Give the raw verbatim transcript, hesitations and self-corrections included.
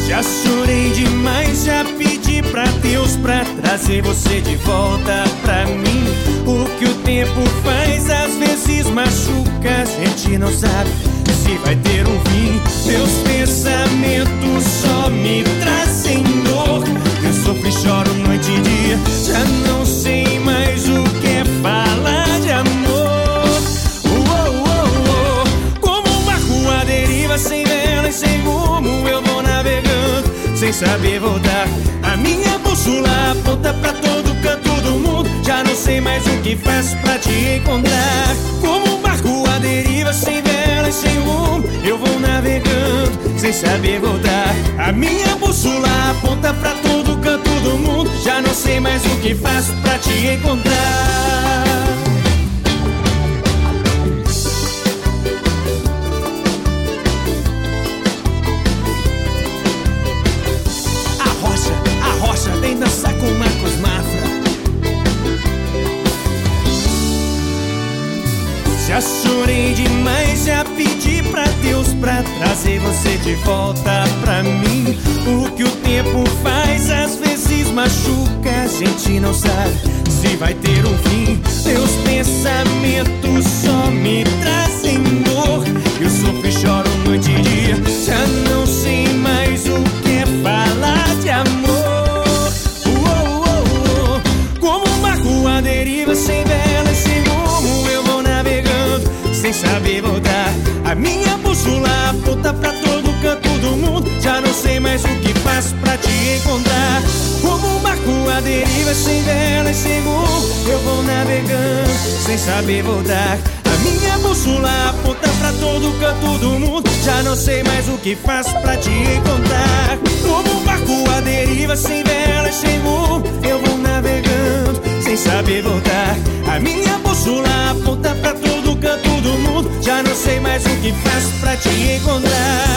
Já chorei demais, já pedi pra Deus pra trazer você de volta pra mim. O que o tempo faz às vezes machuca, a gente não sabe se vai ter um fim. Meus pensamentos só me trazem dor. Eu sofro e choro noite e dia, já não sei mais o que é falar de amor. Uou, uou, uou. Como um barco à deriva, sem vela e sem rumo, eu vou navegando sem saber voltar. A minha bússola aponta pra todo canto do mundo, já não sei mais o que faço pra te encontrar. Como um barco à deriva, sem vela e sem rumo, eu vou navegando sem saber voltar. A minha bússola aponta pra todo canto do mundo, já não sei mais o que faço pra te encontrar. Vem dançar com Marcos Mafra. Já chorei demais, já pedi pra Deus pra trazer você de volta pra mim. O que o tempo faz às vezes machuca, a gente não sabe se vai ter um fim. Meus pensamentos só me trazem dor. Eu sofro e choro noite e dia, já não sei mais o que é falar de amor. A deriva, sem vela e sem rumo, eu vou navegando sem saber voltar. A minha bússola aponta pra todo canto do mundo, já não sei mais o que faço pra te encontrar. Como um barco à deriva, sem vela e sem rumo, eu vou navegando sem saber voltar. A minha bússola aponta pra todo canto do mundo, já não sei mais o que faço pra te encontrar. Como um barco à deriva, sem vela e sem rumo, eu vou navegando sem saber voltar. A minha bússola aponta pra todo canto do mundo, já não sei mais o que faço pra te encontrar.